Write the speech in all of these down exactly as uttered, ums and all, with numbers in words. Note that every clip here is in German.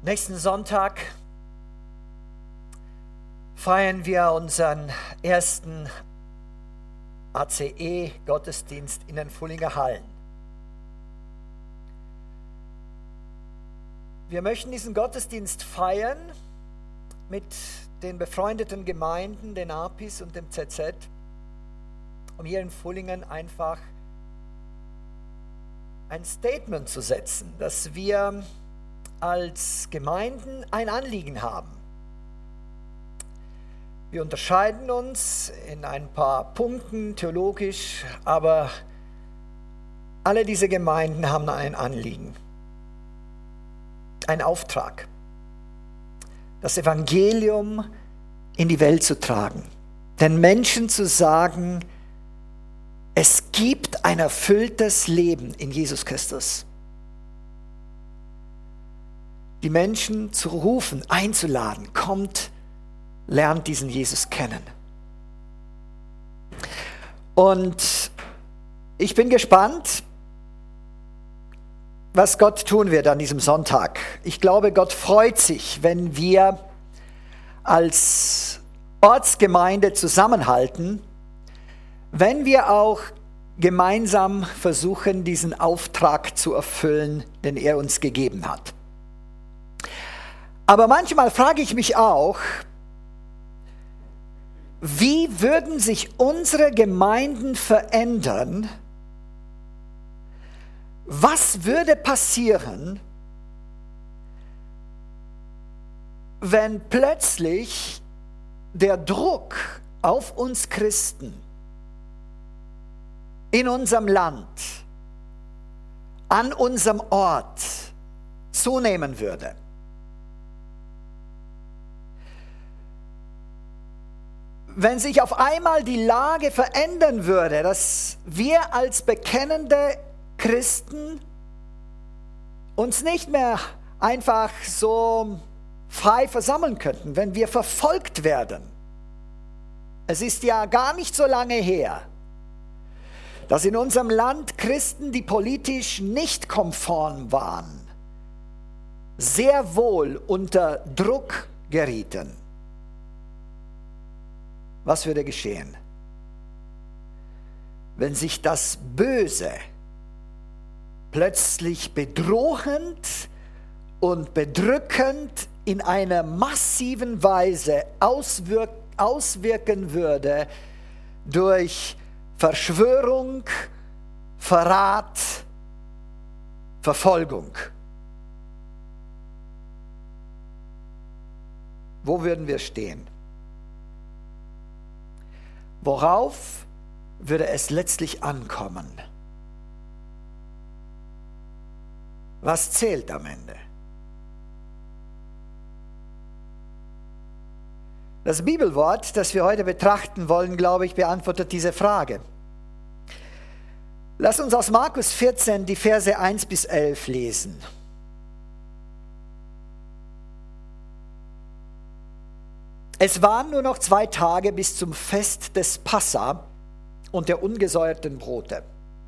Nächsten Sonntag feiern wir unseren ersten A C E-Gottesdienst in den Fullinger Hallen. Wir möchten diesen Gottesdienst feiern mit den befreundeten Gemeinden, den A P I S und dem Z Z, um hier in Fullingen einfach ein Statement zu setzen, dass wir als Gemeinden ein Anliegen haben. Wir unterscheiden uns in ein paar Punkten theologisch, aber alle diese Gemeinden haben ein Anliegen, einen Auftrag, das Evangelium in die Welt zu tragen, den Menschen zu sagen, es gibt ein erfülltes Leben in Jesus Christus. Die Menschen zu rufen, einzuladen, kommt, lernt diesen Jesus kennen. Und ich bin gespannt, was Gott tun wird an diesem Sonntag. Ich glaube, Gott freut sich, wenn wir als Ortsgemeinde zusammenhalten, wenn wir auch gemeinsam versuchen, diesen Auftrag zu erfüllen, den er uns gegeben hat. Aber manchmal frage ich mich auch, wie würden sich unsere Gemeinden verändern? Was würde passieren, wenn plötzlich der Druck auf uns Christen in unserem Land, an unserem Ort zunehmen würde? Wenn sich auf einmal die Lage verändern würde, dass wir als bekennende Christen uns nicht mehr einfach so frei versammeln könnten, wenn wir verfolgt werden. Es ist ja gar nicht so lange her, dass in unserem Land Christen, die politisch nicht konform waren, sehr wohl unter Druck gerieten. Was würde geschehen, wenn sich das Böse plötzlich bedrohend und bedrückend in einer massiven Weise auswirk- auswirken würde durch Verschwörung, Verrat, Verfolgung? Wo würden wir stehen? Worauf würde es letztlich ankommen? Was zählt am Ende? Das Bibelwort, das wir heute betrachten wollen, glaube ich, beantwortet diese Frage. Lass uns aus Markus vierzehn die Verse eins bis elf lesen. Es waren nur noch zwei Tage bis zum Fest des Passa und der ungesäuerten Brote.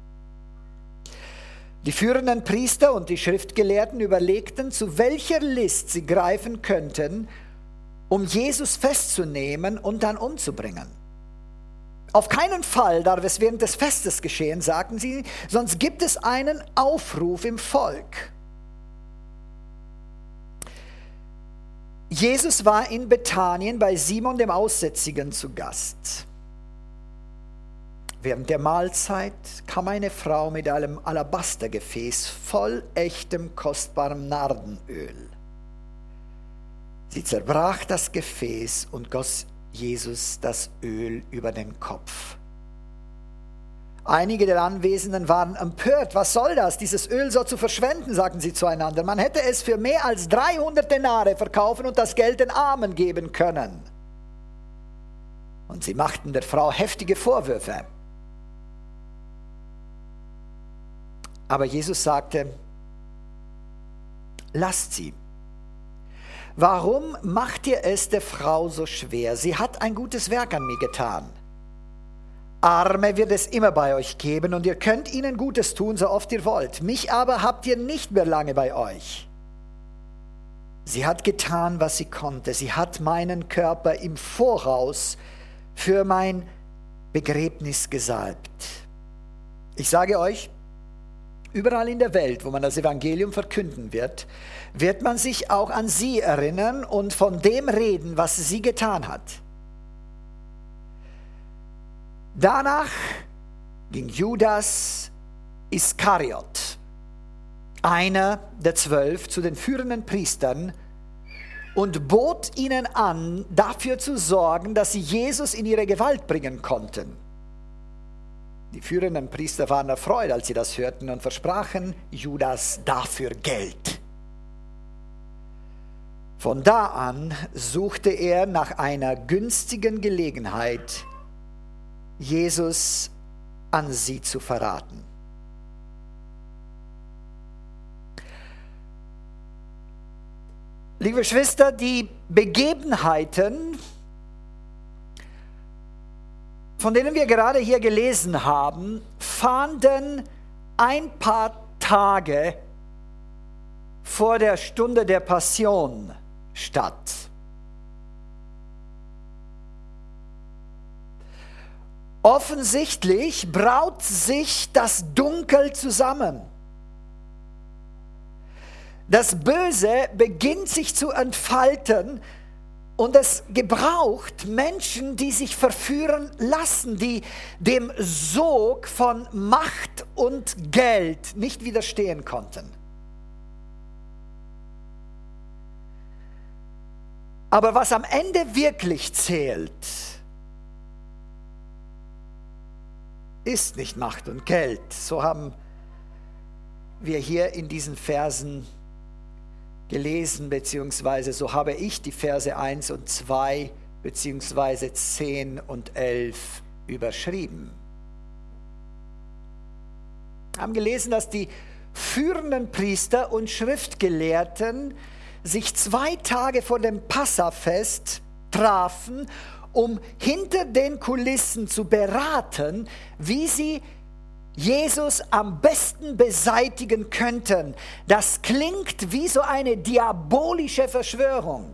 Die führenden Priester und die Schriftgelehrten überlegten, zu welcher List sie greifen könnten, um Jesus festzunehmen und dann umzubringen. Auf keinen Fall darf es während des Festes geschehen, sagten sie, sonst gibt es einen Aufruf im Volk. Jesus war in Bethanien bei Simon dem Aussätzigen zu Gast. Während der Mahlzeit kam eine Frau mit einem Alabastergefäß voll echtem, kostbarem Nardenöl. Sie zerbrach das Gefäß und goss Jesus das Öl über den Kopf. Einige der Anwesenden waren empört. Was soll das, dieses Öl so zu verschwenden, sagten sie zueinander. Man hätte es für mehr als dreihundert Denare verkaufen und das Geld den Armen geben können. Und sie machten der Frau heftige Vorwürfe. Aber Jesus sagte, lasst sie. Warum macht ihr es der Frau so schwer? Sie hat ein gutes Werk an mir getan. Arme wird es immer bei euch geben und ihr könnt ihnen Gutes tun, so oft ihr wollt. Mich aber habt ihr nicht mehr lange bei euch. Sie hat getan, was sie konnte. Sie hat meinen Körper im Voraus für mein Begräbnis gesalbt. Ich sage euch, überall in der Welt, wo man das Evangelium verkünden wird, wird man sich auch an sie erinnern und von dem reden, was sie getan hat. Danach ging Judas Iskariot, einer der zwölf, zu den führenden Priestern und bot ihnen an, dafür zu sorgen, dass sie Jesus in ihre Gewalt bringen konnten. Die führenden Priester waren erfreut, als sie das hörten, und versprachen Judas dafür Geld. Von da an suchte er nach einer günstigen Gelegenheit, Jesus an sie zu verraten. Liebe Geschwister, die Begebenheiten, von denen wir gerade hier gelesen haben, fanden ein paar Tage vor der Stunde der Passion statt. Offensichtlich braut sich das Dunkel zusammen. Das Böse beginnt sich zu entfalten und es gebraucht Menschen, die sich verführen lassen, die dem Sog von Macht und Geld nicht widerstehen konnten. Aber was am Ende wirklich zählt, ist nicht Macht und Geld. So haben wir hier in diesen Versen gelesen, beziehungsweise so habe ich die Verse eins und zwei, beziehungsweise zehn und elf überschrieben. Wir haben gelesen, dass die führenden Priester und Schriftgelehrten sich zwei Tage vor dem Passafest trafen, um hinter den Kulissen zu beraten, wie sie Jesus am besten beseitigen könnten. Das klingt wie so eine diabolische Verschwörung.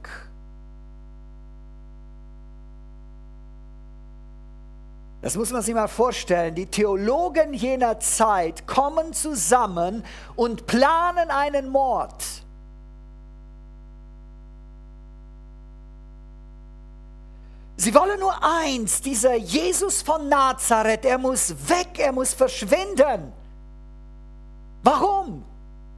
Das muss man sich mal vorstellen. Die Theologen jener Zeit kommen zusammen und planen einen Mord. Sie wollen nur eins, dieser Jesus von Nazareth, er muss weg, er muss verschwinden. Warum?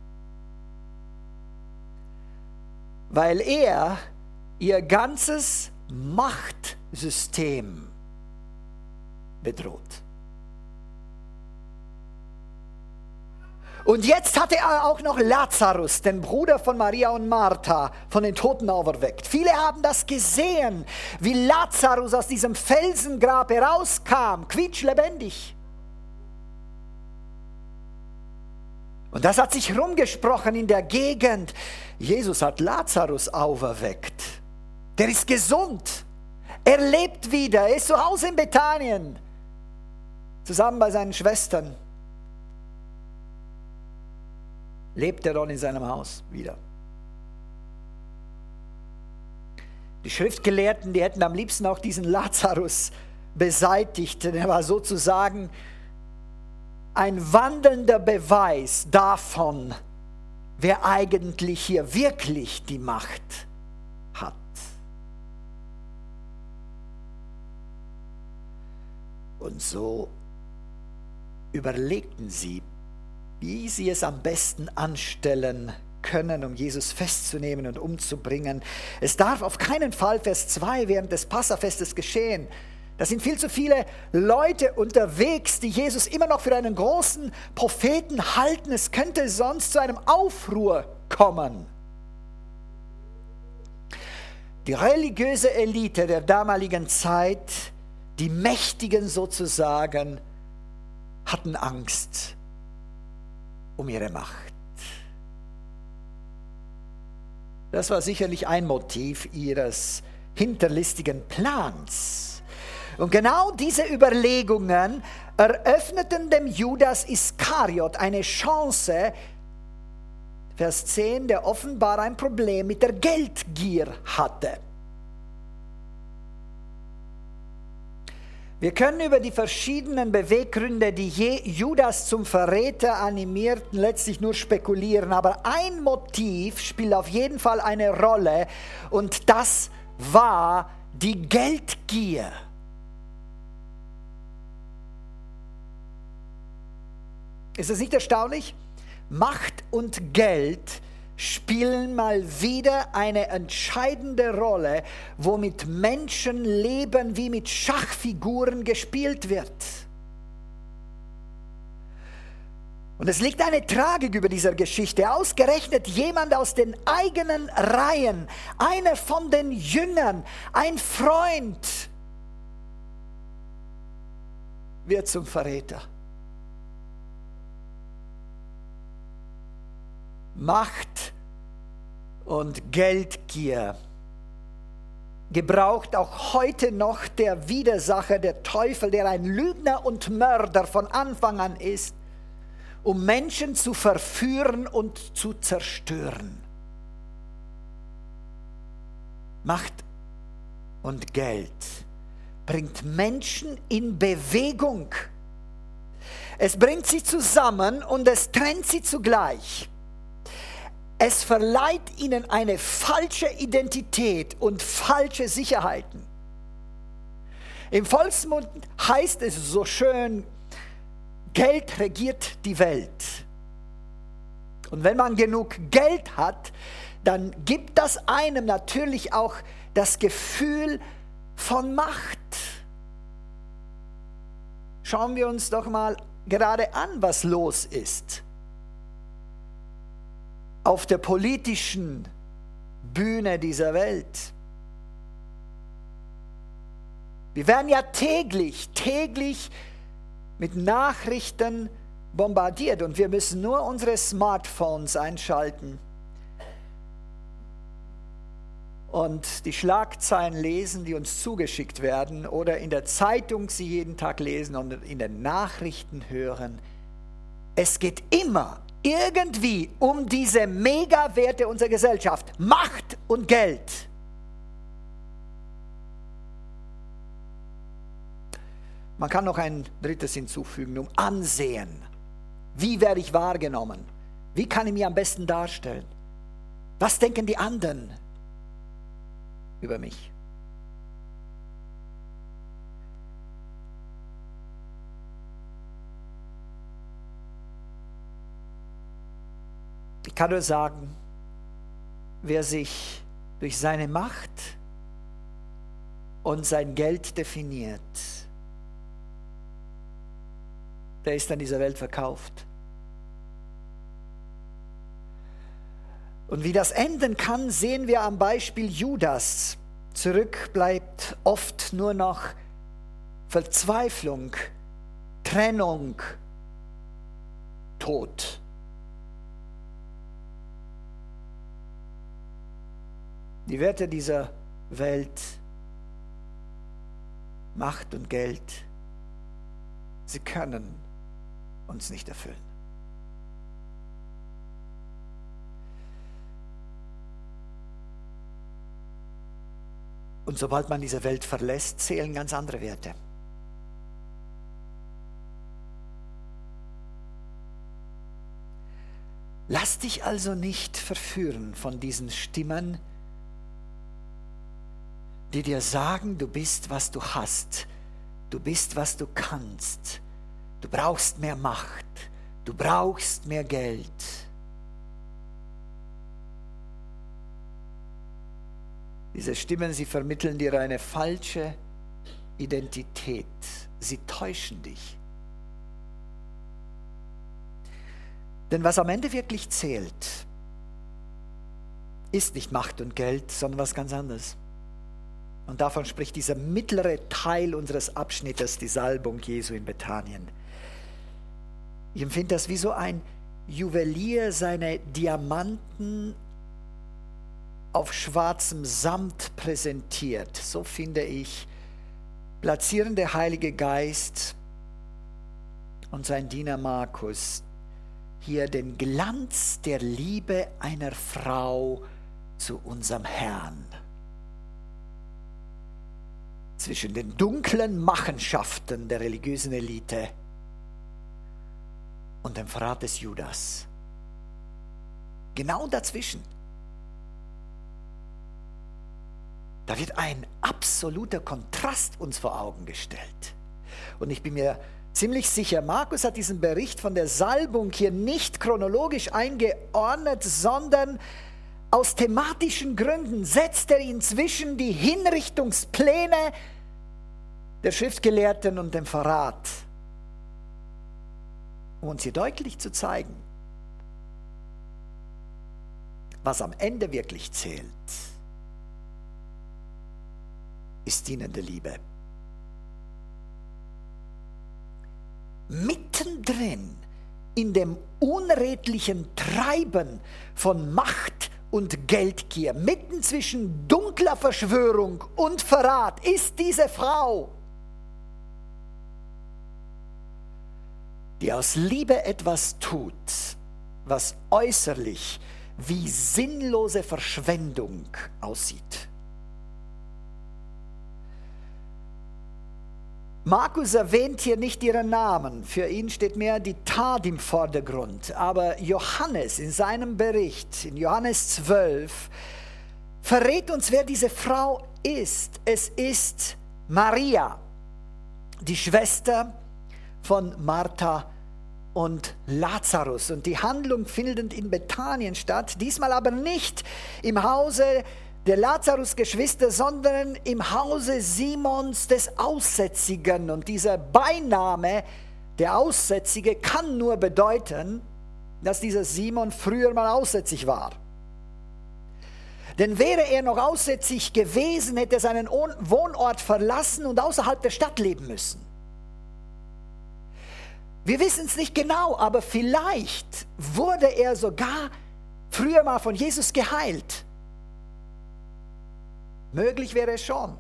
Weil er ihr ganzes Machtsystem bedroht. Und jetzt hatte er auch noch Lazarus, den Bruder von Maria und Martha, von den Toten auferweckt. Viele haben das gesehen, wie Lazarus aus diesem Felsengrab herauskam, quietschlebendig. Und das hat sich rumgesprochen in der Gegend. Jesus hat Lazarus auferweckt. Der ist gesund. Er lebt wieder. Er ist zu Hause in Bethanien, zusammen bei seinen Schwestern. Lebt er dort in seinem Haus wieder. Die Schriftgelehrten, die hätten am liebsten auch diesen Lazarus beseitigt, denn er war sozusagen ein wandelnder Beweis davon, wer eigentlich hier wirklich die Macht hat. Und so überlegten sie, wie sie es am besten anstellen können, um Jesus festzunehmen und umzubringen. Es darf auf keinen Fall, Vers zwei, während des Passafestes geschehen. Da sind viel zu viele Leute unterwegs, die Jesus immer noch für einen großen Propheten halten. Es könnte sonst zu einem Aufruhr kommen. Die religiöse Elite der damaligen Zeit, die Mächtigen sozusagen, hatten Angst um ihre Macht. Das war sicherlich ein Motiv ihres hinterlistigen Plans. Und genau diese Überlegungen eröffneten dem Judas Iskariot eine Chance, Vers zehn, der offenbar ein Problem mit der Geldgier hatte. Wir können über die verschiedenen Beweggründe, die Judas zum Verräter animierten, letztlich nur spekulieren. Aber ein Motiv spielt auf jeden Fall eine Rolle und das war die Geldgier. Ist es nicht erstaunlich? Macht und Geld spielen mal wieder eine entscheidende Rolle, womit Menschenleben wie mit Schachfiguren gespielt wird. Und es liegt eine Tragik über dieser Geschichte. Ausgerechnet jemand aus den eigenen Reihen, einer von den Jüngern, ein Freund, wird zum Verräter. Macht und Geldgier gebraucht auch heute noch der Widersacher, der Teufel, der ein Lügner und Mörder von Anfang an ist, um Menschen zu verführen und zu zerstören. Macht und Geld bringt Menschen in Bewegung. Es bringt sie zusammen und es trennt sie zugleich. Es verleiht ihnen eine falsche Identität und falsche Sicherheiten. Im Volksmund heißt es so schön, Geld regiert die Welt. Und wenn man genug Geld hat, dann gibt das einem natürlich auch das Gefühl von Macht. Schauen wir uns doch mal gerade an, was los ist. Auf der politischen Bühne dieser Welt. Wir werden ja täglich, täglich mit Nachrichten bombardiert und wir müssen nur unsere Smartphones einschalten und die Schlagzeilen lesen, die uns zugeschickt werden oder in der Zeitung sie jeden Tag lesen und in den Nachrichten hören. Es geht immer irgendwie um diese Megawerte unserer Gesellschaft, Macht und Geld. Man kann noch ein drittes hinzufügen, um Ansehen. Wie werde ich wahrgenommen? Wie kann ich mich am besten darstellen? Was denken die anderen über mich? Ich kann nur sagen, wer sich durch seine Macht und sein Geld definiert, der ist an dieser Welt verkauft. Und wie das enden kann, sehen wir am Beispiel Judas. Zurück bleibt oft nur noch Verzweiflung, Trennung, Tod. Die Werte dieser Welt, Macht und Geld, sie können uns nicht erfüllen. Und sobald man diese Welt verlässt, zählen ganz andere Werte. Lass dich also nicht verführen von diesen Stimmen, die dir sagen, du bist, was du hast, du bist, was du kannst, du brauchst mehr Macht, du brauchst mehr Geld. Diese Stimmen, sie vermitteln dir eine falsche Identität, sie täuschen dich. Denn was am Ende wirklich zählt, ist nicht Macht und Geld, sondern was ganz anderes. Und davon spricht dieser mittlere Teil unseres Abschnittes, die Salbung Jesu in Bethanien. Ich empfinde das wie so ein Juwelier seine Diamanten auf schwarzem Samt präsentiert. So finde ich, platzieren der Heilige Geist und sein Diener Markus hier den Glanz der Liebe einer Frau zu unserem Herrn. Zwischen den dunklen Machenschaften der religiösen Elite und dem Verrat des Judas. Genau dazwischen. Da wird ein absoluter Kontrast uns vor Augen gestellt. Und ich bin mir ziemlich sicher, Markus hat diesen Bericht von der Salbung hier nicht chronologisch eingeordnet, sondern aus thematischen Gründen setzt er ihn zwischen die Hinrichtungspläne der Schriftgelehrten und dem Verrat, um uns hier deutlich zu zeigen, was am Ende wirklich zählt, ist dienende Liebe. Mittendrin in dem unredlichen Treiben von Macht und Geldgier, mitten zwischen dunkler Verschwörung und Verrat, ist diese Frau, die aus Liebe etwas tut, was äußerlich wie sinnlose Verschwendung aussieht. Markus erwähnt hier nicht ihren Namen, für ihn steht mehr die Tat im Vordergrund. Aber Johannes in seinem Bericht, in Johannes zwölf, verrät uns, wer diese Frau ist. Es ist Maria, die Schwester von Martha und Lazarus. Und die Handlung findet in Bethanien statt, diesmal aber nicht im Hause der Lazarus-Geschwister, sondern im Hause Simons des Aussätzigen. Und dieser Beiname, der Aussätzige, kann nur bedeuten, dass dieser Simon früher mal aussätzig war. Denn wäre er noch aussätzig gewesen, hätte er seinen Wohnort verlassen und außerhalb der Stadt leben müssen. Wir wissen es nicht genau, aber vielleicht wurde er sogar früher mal von Jesus geheilt. Möglich wäre es schon.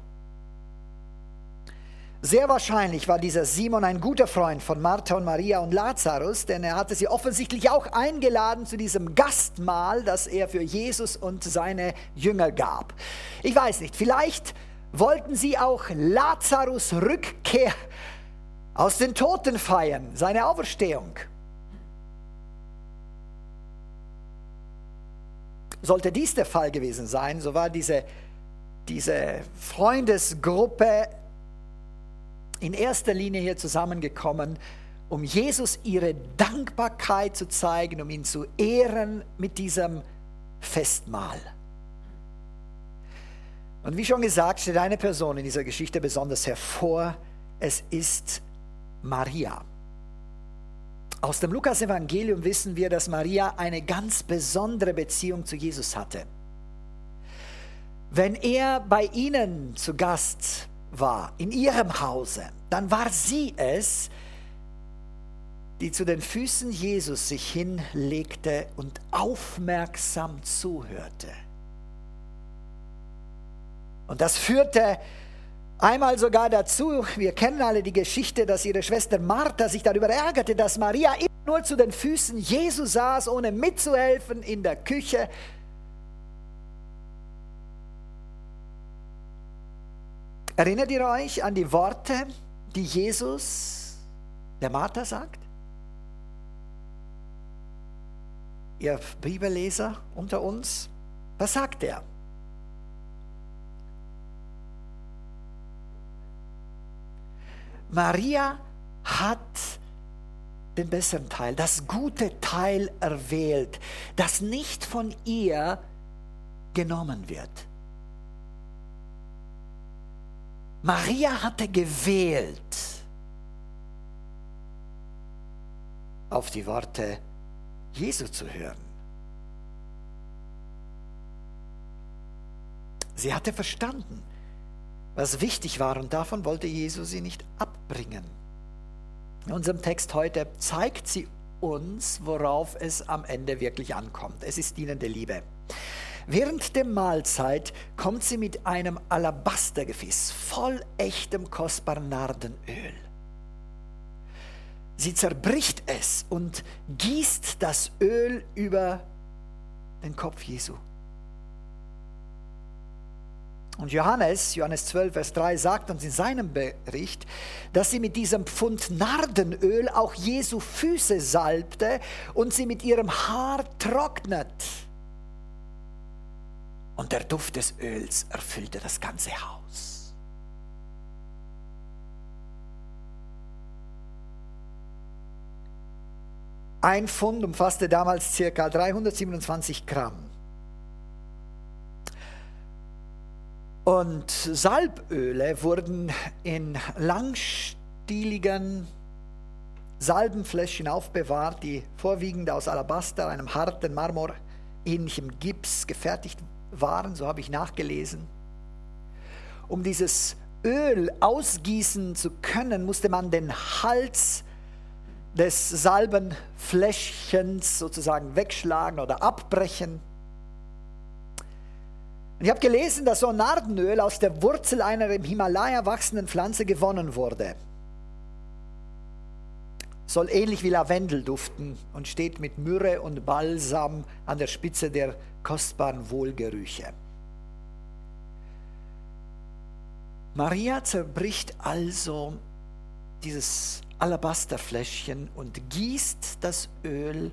Sehr wahrscheinlich war dieser Simon ein guter Freund von Martha und Maria und Lazarus, denn er hatte sie offensichtlich auch eingeladen zu diesem Gastmahl, das er für Jesus und seine Jünger gab. Ich weiß nicht, vielleicht wollten sie auch Lazarus' Rückkehr aus den Toten feiern, seine Auferstehung. Sollte dies der Fall gewesen sein, so war diese Diese Freundesgruppe in erster Linie hier zusammengekommen, um Jesus ihre Dankbarkeit zu zeigen, um ihn zu ehren mit diesem Festmahl. Und wie schon gesagt, steht eine Person in dieser Geschichte besonders hervor. Es ist Maria. Aus dem Lukas-Evangelium wissen wir, dass Maria eine ganz besondere Beziehung zu Jesus hatte. Wenn er bei ihnen zu Gast war, in ihrem Hause, dann war sie es, die zu den Füßen Jesus sich hinlegte und aufmerksam zuhörte. Und das führte einmal sogar dazu, wir kennen alle die Geschichte, dass ihre Schwester Martha sich darüber ärgerte, dass Maria immer nur zu den Füßen Jesu saß, ohne mitzuhelfen in der Küche. Erinnert ihr euch an die Worte, die Jesus der Martha sagt? Ihr Bibelleser unter uns, was sagt er? Maria hat den besseren Teil, das gute Teil erwählt, das nicht von ihr genommen wird. Maria hatte gewählt, auf die Worte Jesu zu hören. Sie hatte verstanden, was wichtig war, und davon wollte Jesus sie nicht abbringen. In unserem Text heute zeigt sie uns, worauf es am Ende wirklich ankommt. Es ist dienende Liebe. Während der Mahlzeit kommt sie mit einem Alabastergefäß voll echtem kostbaren Nardenöl. sie zerbricht es und gießt das Öl über den Kopf Jesu. Und Johannes, Johannes zwölf, Vers drei, sagt uns in seinem Bericht, dass sie mit diesem Pfund Nardenöl auch Jesu Füße salbte und sie mit ihrem Haar trocknet. Und der Duft des Öls erfüllte das ganze Haus. Ein Pfund umfasste damals ca. dreihundertsiebenundzwanzig Gramm. Und Salböle wurden in langstieligen Salbenfläschchen aufbewahrt, die vorwiegend aus Alabaster, einem harten Marmor, ähnlichem Gips gefertigt waren, so habe ich nachgelesen. Um dieses Öl ausgießen zu können, musste man den Hals des Salbenfläschchens sozusagen wegschlagen oder abbrechen. Ich habe gelesen, dass so ein Nardenöl aus der Wurzel einer im Himalaya wachsenden Pflanze gewonnen wurde. Soll ähnlich wie Lavendel duften und steht mit Myrrhe und Balsam an der Spitze der kostbaren Wohlgerüche. Maria zerbricht also dieses Alabasterfläschchen und gießt das Öl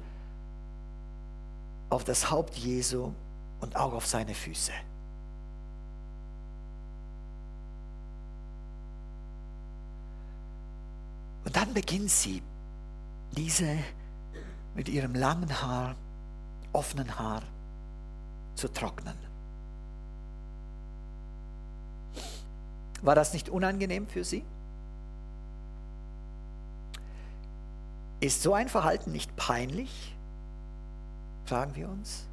auf das Haupt Jesu und auch auf seine Füße. Und dann beginnt sie, diese mit ihrem langen Haar, offenen Haar zu trocknen. War das nicht unangenehm für sie? Ist so ein Verhalten nicht peinlich? Fragen wir uns.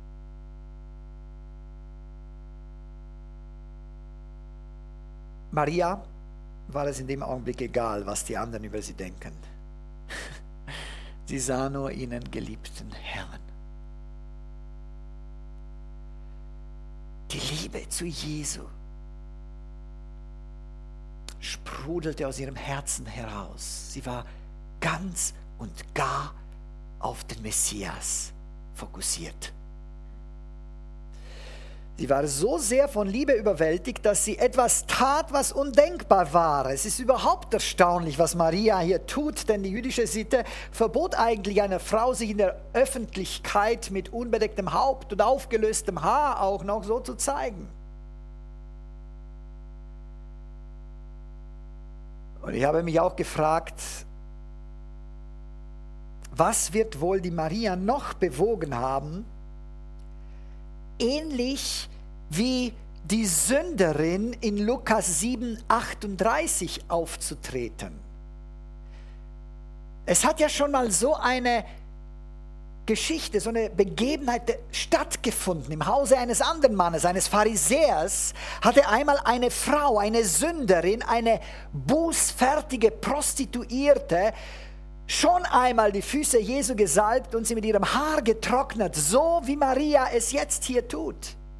Maria war es in dem Augenblick egal, was die anderen über sie denken. Sie sah nur ihren geliebten Herrn. Die Liebe zu Jesu sprudelte aus ihrem Herzen heraus. Sie war ganz und gar auf den Messias fokussiert. Sie war so sehr von Liebe überwältigt, dass sie etwas tat, was undenkbar war. Es ist überhaupt erstaunlich, was Maria hier tut, denn die jüdische Sitte verbot eigentlich einer Frau, sich in der Öffentlichkeit mit unbedecktem Haupt und aufgelöstem Haar auch noch so zu zeigen. Und ich habe mich auch gefragt, was wird wohl die Maria noch bewogen haben, ähnlich wie die Sünderin in Lukas sieben, achtunddreißig aufzutreten. Es hat ja schon mal so eine Geschichte, so eine Begebenheit stattgefunden. Im Hause eines anderen Mannes, eines Pharisäers, hatte einmal eine Frau, eine Sünderin, eine bußfertige Prostituierte, schon einmal die Füße Jesu gesalbt und sie mit ihrem Haar getrocknet, so wie Maria es jetzt hier tut.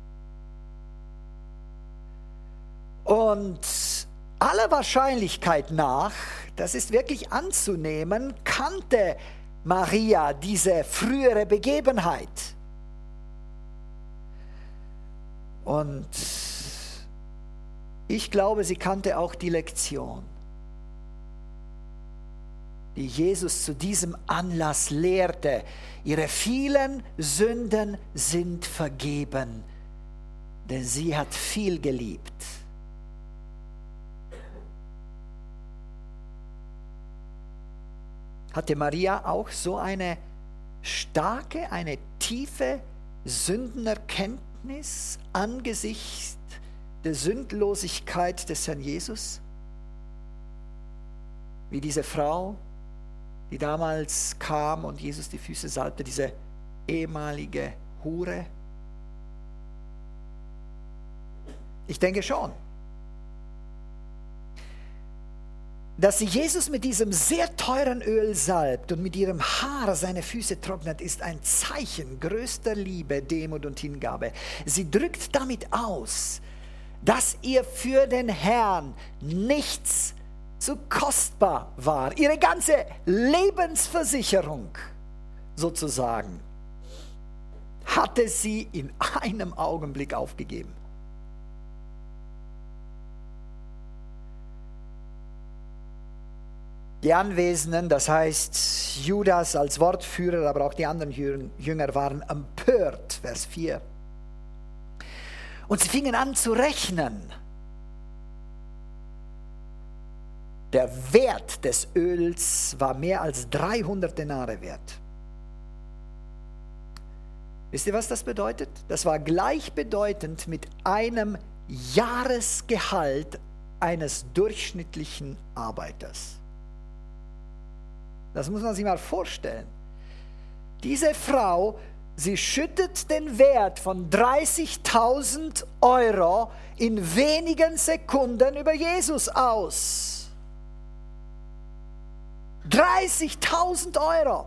Und aller Wahrscheinlichkeit nach, das ist wirklich anzunehmen, kannte Maria diese frühere Begebenheit. Und ich glaube, sie kannte auch die Lektion, die Jesus zu diesem Anlass lehrte. Ihre vielen Sünden sind vergeben, denn sie hat viel geliebt. Hatte Maria auch so eine starke, eine tiefe Sündenerkenntnis angesichts der Sündlosigkeit des Herrn Jesus? Wie diese Frau, die damals kam und Jesus die Füße salbte, diese ehemalige Hure? Ich denke schon. Dass sie Jesus mit diesem sehr teuren Öl salbt und mit ihrem Haar seine Füße trocknet, ist ein Zeichen größter Liebe, Demut und Hingabe. Sie drückt damit aus, dass ihr für den Herrn nichts so kostbar war, ihre ganze Lebensversicherung sozusagen, hatte sie in einem Augenblick aufgegeben. Die Anwesenden, das heißt Judas als Wortführer, aber auch die anderen Jünger waren empört, Vers vier. Und sie fingen an zu rechnen. Der Wert des Öls war mehr als dreihundert Denare wert. Wisst ihr, was das bedeutet? Das war gleichbedeutend mit einem Jahresgehalt eines durchschnittlichen Arbeiters. Das muss man sich mal vorstellen. Diese Frau, sie schüttet den Wert von dreißigtausend Euro in wenigen Sekunden über Jesus aus. dreißigtausend Euro.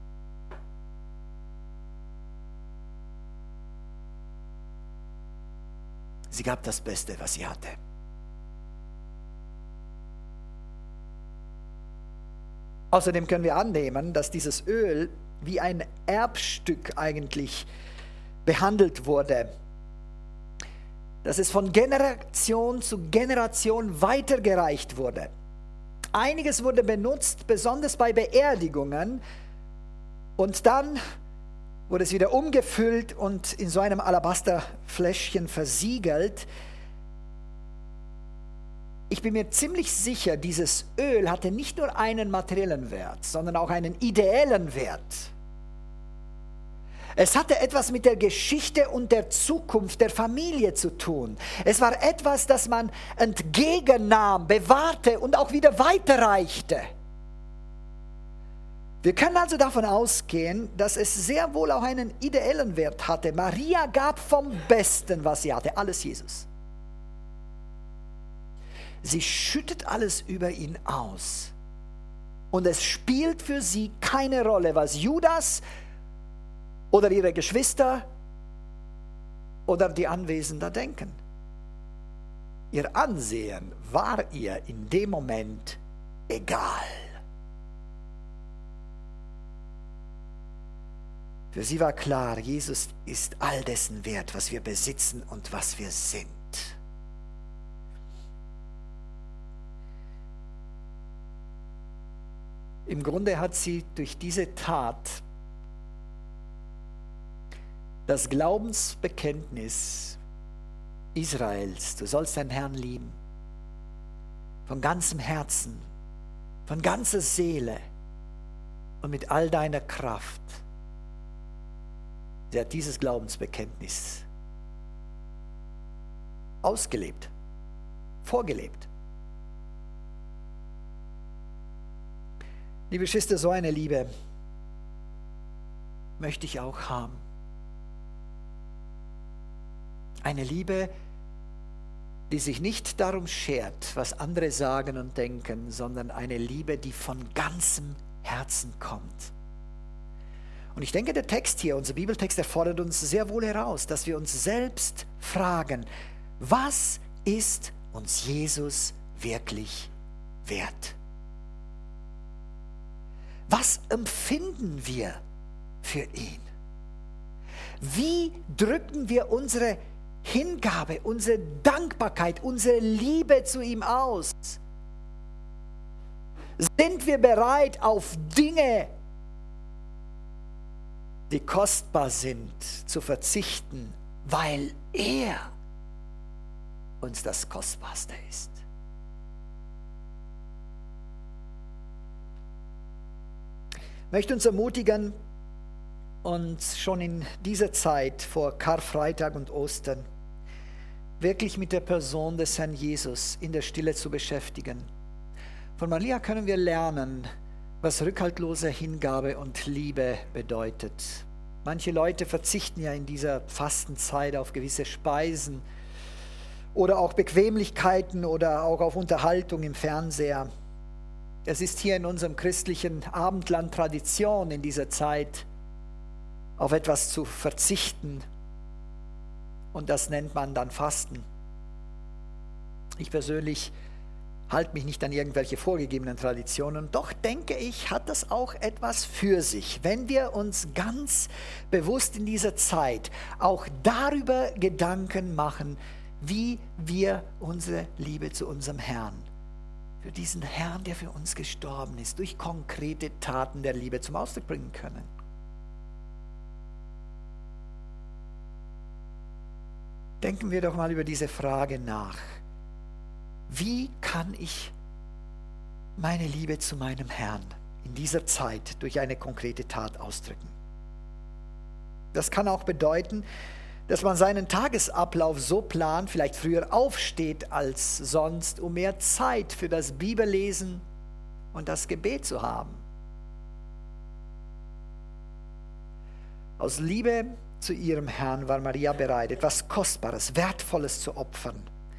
Sie gab das Beste, was sie hatte. Außerdem können wir annehmen, dass dieses Öl wie ein Erbstück eigentlich behandelt wurde, dass es von Generation zu Generation weitergereicht wurde. Einiges wurde benutzt, besonders bei Beerdigungen, und dann wurde es wieder umgefüllt und in so einem Alabasterfläschchen versiegelt. Ich bin mir ziemlich sicher, dieses Öl hatte nicht nur einen materiellen Wert, sondern auch einen ideellen Wert. Es hatte etwas mit der Geschichte und der Zukunft der Familie zu tun. Es war etwas, das man entgegennahm, bewahrte und auch wieder weiterreichte. Wir können also davon ausgehen, dass es sehr wohl auch einen ideellen Wert hatte. Maria gab vom Besten, was sie hatte, alles Jesus. Sie schüttet alles über ihn aus. Und es spielt für sie keine Rolle, was Judas oder ihre Geschwister oder die Anwesenden denken. Ihr Ansehen war ihr in dem Moment egal. Für sie war klar, Jesus ist all dessen wert, was wir besitzen und was wir sind. Im Grunde hat sie durch diese Tat das Glaubensbekenntnis Israels, du sollst deinen Herrn lieben, von ganzem Herzen, von ganzer Seele und mit all deiner Kraft. Sie hat dieses Glaubensbekenntnis ausgelebt, vorgelebt. Liebe Geschwister, so eine Liebe möchte ich auch haben. Eine Liebe, die sich nicht darum schert, was andere sagen und denken, sondern eine Liebe, die von ganzem Herzen kommt. Und ich denke, der Text hier, unser Bibeltext, der fordert uns sehr wohl heraus, dass wir uns selbst fragen, was ist uns Jesus wirklich wert? Was empfinden wir für ihn? Wie drücken wir unsere Hingabe, unsere Dankbarkeit, unsere Liebe zu ihm aus? Sind wir bereit, auf Dinge, die kostbar sind, zu verzichten, weil er uns das Kostbarste ist? Ich möchte uns ermutigen, uns schon in dieser Zeit vor Karfreitag und Ostern wirklich mit der Person des Herrn Jesus in der Stille zu beschäftigen. Von Maria können wir lernen, was rückhaltlose Hingabe und Liebe bedeutet. Manche Leute verzichten ja in dieser Fastenzeit auf gewisse Speisen oder auch Bequemlichkeiten oder auch auf Unterhaltung im Fernseher. Es ist hier in unserem christlichen Abendland Tradition, in dieser Zeit auf etwas zu verzichten. Und das nennt man dann Fasten. Ich persönlich halte mich nicht an irgendwelche vorgegebenen Traditionen. Und doch denke ich, hat das auch etwas für sich, wenn wir uns ganz bewusst in dieser Zeit auch darüber Gedanken machen, wie wir unsere Liebe zu unserem Herrn, für diesen Herrn, der für uns gestorben ist, durch konkrete Taten der Liebe zum Ausdruck bringen können. Denken wir doch mal über diese Frage nach. Wie kann ich meine Liebe zu meinem Herrn in dieser Zeit durch eine konkrete Tat ausdrücken? Das kann auch bedeuten, dass man seinen Tagesablauf so plant, vielleicht früher aufsteht als sonst, um mehr Zeit für das Bibellesen und das Gebet zu haben. Aus Liebe zu ihrem Herrn war Maria bereit, etwas Kostbares, Wertvolles zu opfern.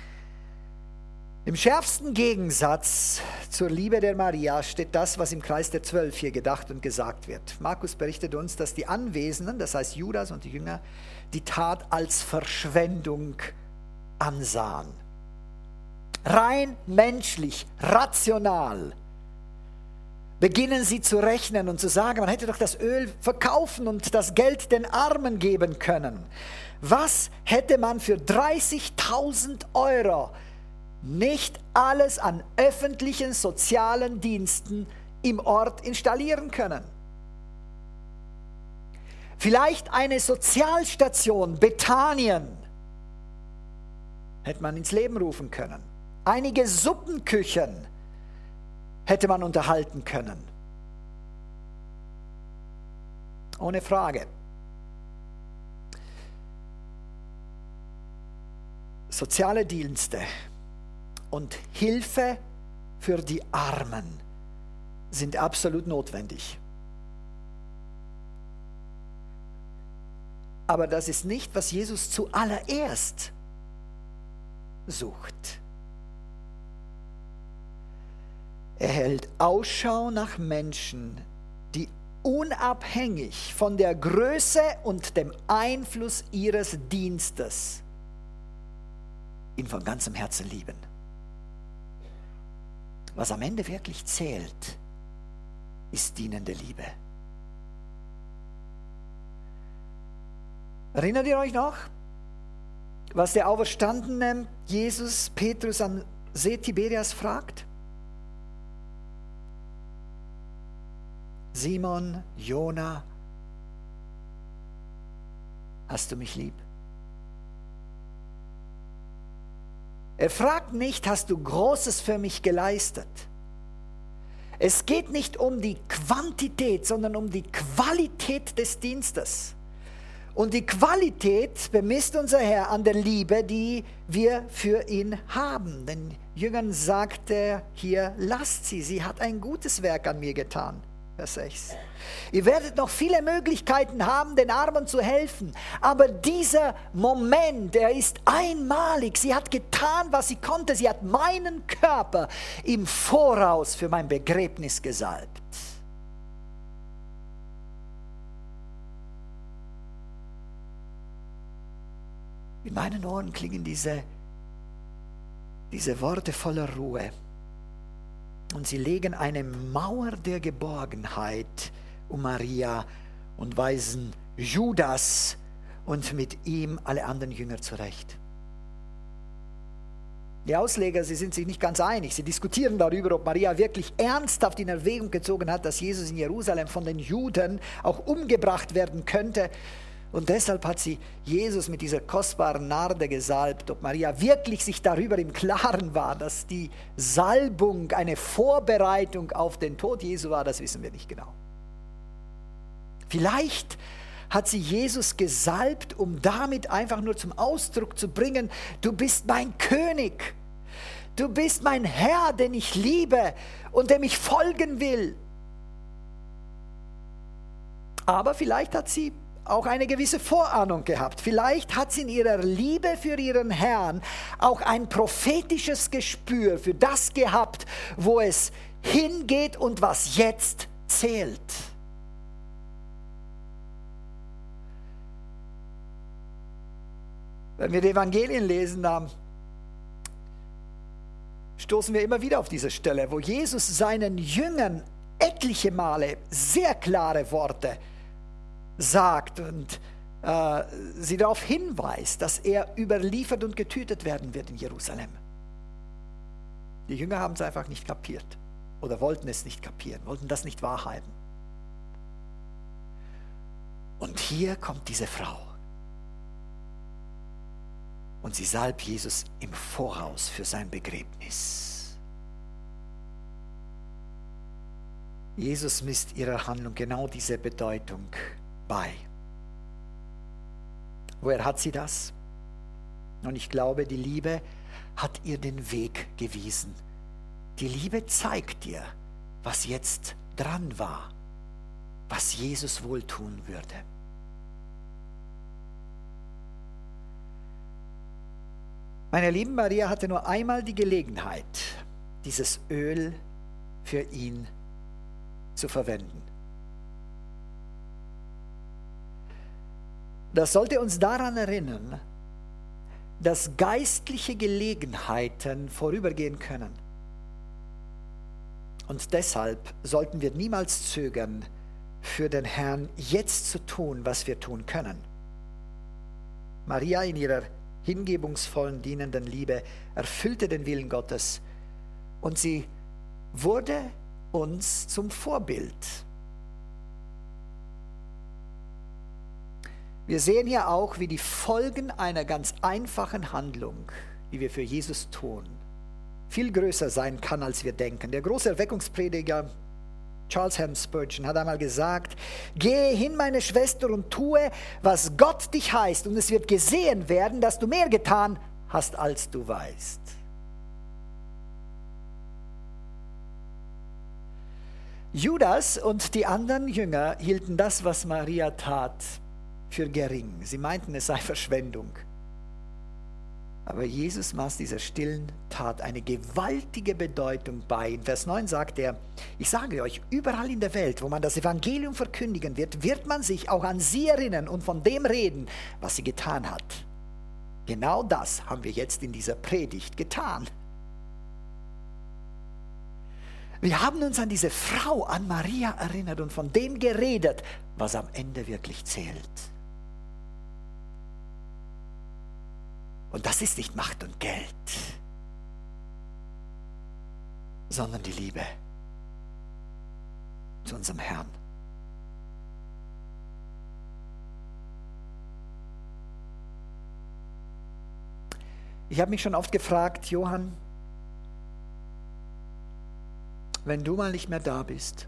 Im schärfsten Gegensatz zur Liebe der Maria steht das, was im Kreis der Zwölf hier gedacht und gesagt wird. Markus berichtet uns, dass die Anwesenden, das heißt Judas und die Jünger, die Tat als Verschwendung ansahen. Rein menschlich, rational beginnen sie zu rechnen und zu sagen, man hätte doch das Öl verkaufen und das Geld den Armen geben können. Was hätte man für dreißigtausend Euro nicht alles an öffentlichen sozialen Diensten im Ort installieren können? Vielleicht eine Sozialstation Bethanien hätte man ins Leben rufen können. Einige Suppenküchen hätte man unterhalten können. Ohne Frage. Soziale Dienste und Hilfe für die Armen sind absolut notwendig. Aber das ist nicht, was Jesus zuallererst sucht. Er hält Ausschau nach Menschen, die unabhängig von der Größe und dem Einfluss ihres Dienstes ihn von ganzem Herzen lieben. Was am Ende wirklich zählt, ist dienende Liebe. Erinnert ihr euch noch, was der auferstandene Jesus Petrus am See Tiberias fragt? Simon, Jona, hast du mich lieb? Er fragt nicht, hast du Großes für mich geleistet? Es geht nicht um die Quantität, sondern um die Qualität des Dienstes. Und die Qualität bemisst unser Herr an der Liebe, die wir für ihn haben. Den Jüngern sagt er hier, lasst sie, sie hat ein gutes Werk an mir getan. Vers sechs. Ihr werdet noch viele Möglichkeiten haben, den Armen zu helfen. Aber dieser Moment, er ist einmalig. Sie hat getan, was sie konnte. Sie hat meinen Körper im Voraus für mein Begräbnis gesalbt. In meinen Ohren klingen diese, diese Worte voller Ruhe. Und sie legen eine Mauer der Geborgenheit um Maria und weisen Judas und mit ihm alle anderen Jünger zurecht. Die Ausleger, sie sind sich nicht ganz einig. Sie diskutieren darüber, ob Maria wirklich ernsthaft in Erwägung gezogen hat, dass Jesus in Jerusalem von den Juden auch umgebracht werden könnte. Und deshalb hat sie Jesus mit dieser kostbaren Narde gesalbt. Ob Maria wirklich sich darüber im Klaren war, dass die Salbung eine Vorbereitung auf den Tod Jesu war, das wissen wir nicht genau. Vielleicht hat sie Jesus gesalbt, um damit einfach nur zum Ausdruck zu bringen, du bist mein König, du bist mein Herr, den ich liebe und dem ich folgen will. Aber vielleicht hat sie auch eine gewisse Vorahnung gehabt. Vielleicht hat sie in ihrer Liebe für ihren Herrn auch ein prophetisches Gespür für das gehabt, wo es hingeht und was jetzt zählt. Wenn wir die Evangelien lesen, dann stoßen wir immer wieder auf diese Stelle, wo Jesus seinen Jüngern etliche Male sehr klare Worte sagt und äh, sie darauf hinweist, dass er überliefert und getötet werden wird in Jerusalem. Die Jünger haben es einfach nicht kapiert oder wollten es nicht kapieren, wollten das nicht wahrhaben. Und hier kommt diese Frau und sie salbt Jesus im Voraus für sein Begräbnis. Jesus misst ihrer Handlung genau diese Bedeutung bei. Woher hat sie das? Und ich glaube, die Liebe hat ihr den Weg gewiesen. Die Liebe zeigt dir, was jetzt dran war, was Jesus wohl tun würde. Meine Lieben, Maria hatte nur einmal die Gelegenheit, dieses Öl für ihn zu verwenden. Das sollte uns daran erinnern, dass geistliche Gelegenheiten vorübergehen können. Und deshalb sollten wir niemals zögern, für den Herrn jetzt zu tun, was wir tun können. Maria in ihrer hingebungsvollen, dienenden Liebe erfüllte den Willen Gottes und sie wurde uns zum Vorbild. Wir sehen hier auch, wie die Folgen einer ganz einfachen Handlung, die wir für Jesus tun, viel größer sein kann, als wir denken. Der große Erweckungsprediger Charles Haddon Spurgeon hat einmal gesagt: Gehe hin, meine Schwester, und tue, was Gott dich heißt, und es wird gesehen werden, dass du mehr getan hast, als du weißt. Judas und die anderen Jünger hielten das, was Maria tat, für gering. Sie meinten, es sei Verschwendung. Aber Jesus maß dieser stillen Tat eine gewaltige Bedeutung bei. In Vers neun sagt er: Ich sage euch, überall in der Welt, wo man das Evangelium verkündigen wird, wird man sich auch an sie erinnern und von dem reden, was sie getan hat. Genau das haben wir jetzt in dieser Predigt getan. Wir haben uns an diese Frau, an Maria erinnert und von dem geredet, was am Ende wirklich zählt. Und das ist nicht Macht und Geld, sondern die Liebe zu unserem Herrn. Ich habe mich schon oft gefragt, Johann, wenn du mal nicht mehr da bist,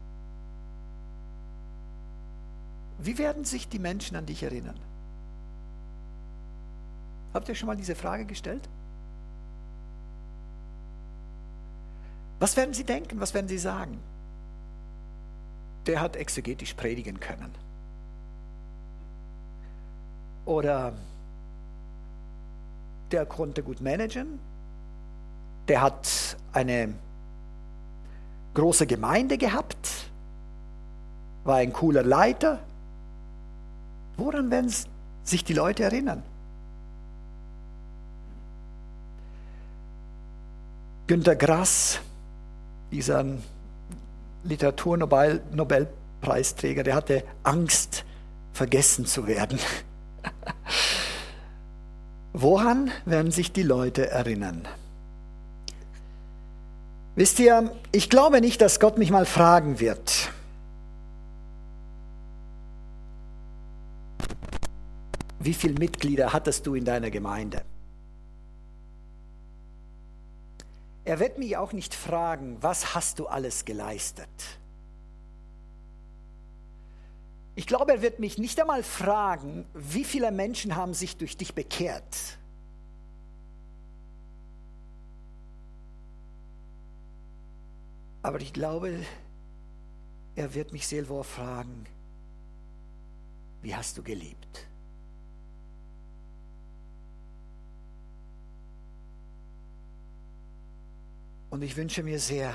wie werden sich die Menschen an dich erinnern? Habt ihr schon mal diese Frage gestellt? Was werden sie denken? Was werden sie sagen? Der hat exegetisch predigen können. Oder der konnte gut managen. Der hat eine große Gemeinde gehabt. War ein cooler Leiter. Woran werden sich die Leute erinnern? Günter Grass, dieser Literaturnobelpreisträger, der hatte Angst, vergessen zu werden. Woran werden sich die Leute erinnern? Wisst ihr, ich glaube nicht, dass Gott mich mal fragen wird: Wie viele Mitglieder hattest du in deiner Gemeinde? Er wird mich auch nicht fragen: Was hast du alles geleistet? Ich glaube, er wird mich nicht einmal fragen: Wie viele Menschen haben sich durch dich bekehrt? Aber ich glaube, er wird mich sehr wohl fragen: Wie hast du geliebt? Und ich wünsche mir sehr,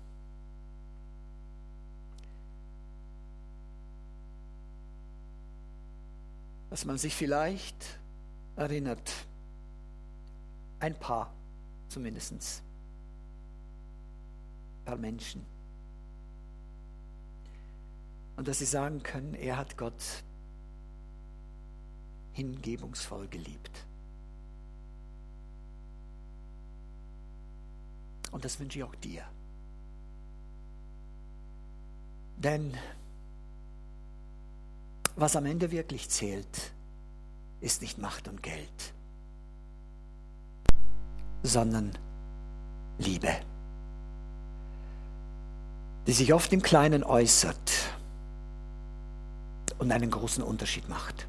dass man sich vielleicht erinnert, ein paar zumindest, paar Menschen. Und dass sie sagen können, er hat Gott hingebungsvoll geliebt. Und das wünsche ich auch dir. Denn was am Ende wirklich zählt, ist nicht Macht und Geld, sondern Liebe, die sich oft im Kleinen äußert und einen großen Unterschied macht.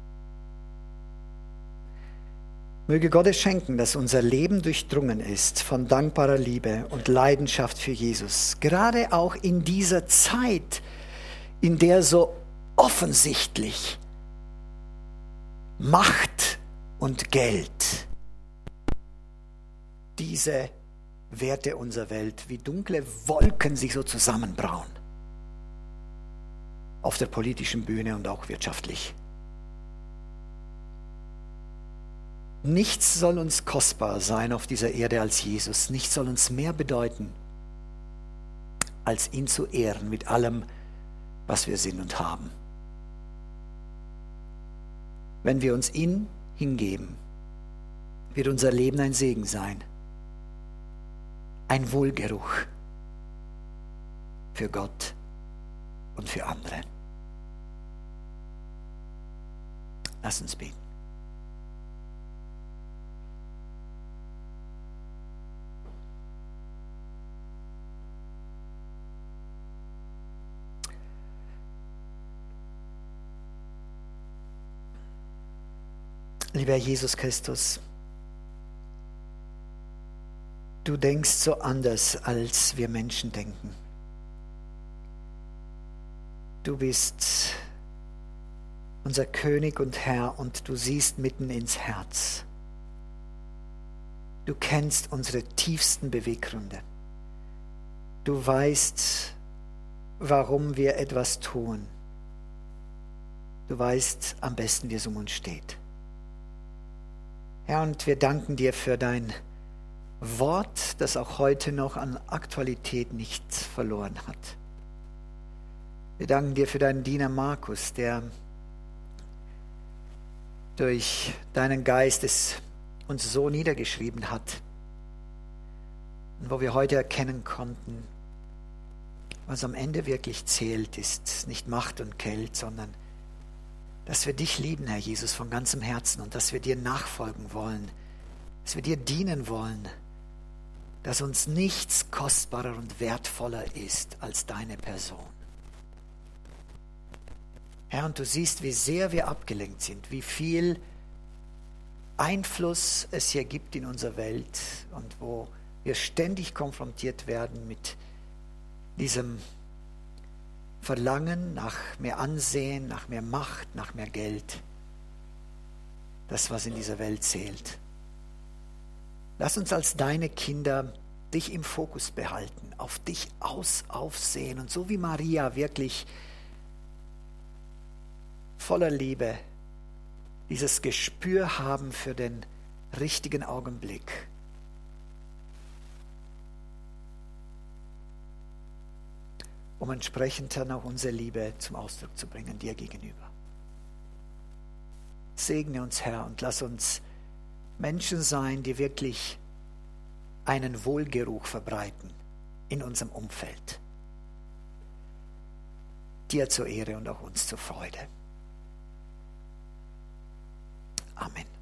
Möge Gott es schenken, dass unser Leben durchdrungen ist von dankbarer Liebe und Leidenschaft für Jesus. Gerade auch in dieser Zeit, in der so offensichtlich Macht und Geld diese Werte unserer Welt wie dunkle Wolken sich so zusammenbrauen. Auf der politischen Bühne und auch wirtschaftlich. Nichts soll uns kostbar sein auf dieser Erde als Jesus. Nichts soll uns mehr bedeuten, als ihn zu ehren mit allem, was wir sind und haben. Wenn wir uns ihm hingeben, wird unser Leben ein Segen sein. Ein Wohlgeruch für Gott und für andere. Lass uns beten. Lieber Jesus Christus, du denkst so anders, als wir Menschen denken. Du bist unser König und Herr und du siehst mitten ins Herz. Du kennst unsere tiefsten Beweggründe. Du weißt, warum wir etwas tun. Du weißt am besten, wie es um uns steht. Herr, und wir danken dir für dein Wort, das auch heute noch an Aktualität nicht verloren hat. Wir danken dir für deinen Diener Markus, der durch deinen Geist es uns so niedergeschrieben hat. Und wo wir heute erkennen konnten, was am Ende wirklich zählt, ist nicht Macht und Geld, sondern dass wir dich lieben, Herr Jesus, von ganzem Herzen und dass wir dir nachfolgen wollen, dass wir dir dienen wollen, dass uns nichts kostbarer und wertvoller ist als deine Person. Herr, und du siehst, wie sehr wir abgelenkt sind, wie viel Einfluss es hier gibt in unserer Welt und wo wir ständig konfrontiert werden mit diesem Verlangen nach mehr Ansehen, nach mehr Macht, nach mehr Geld. Das, was in dieser Welt zählt. Lass uns als deine Kinder dich im Fokus behalten, auf dich aus aufsehen und so wie Maria wirklich voller Liebe dieses Gespür haben für den richtigen Augenblick. Um entsprechend dann auch unsere Liebe zum Ausdruck zu bringen, dir gegenüber. Segne uns, Herr, und lass uns Menschen sein, die wirklich einen Wohlgeruch verbreiten in unserem Umfeld. Dir zur Ehre und auch uns zur Freude. Amen.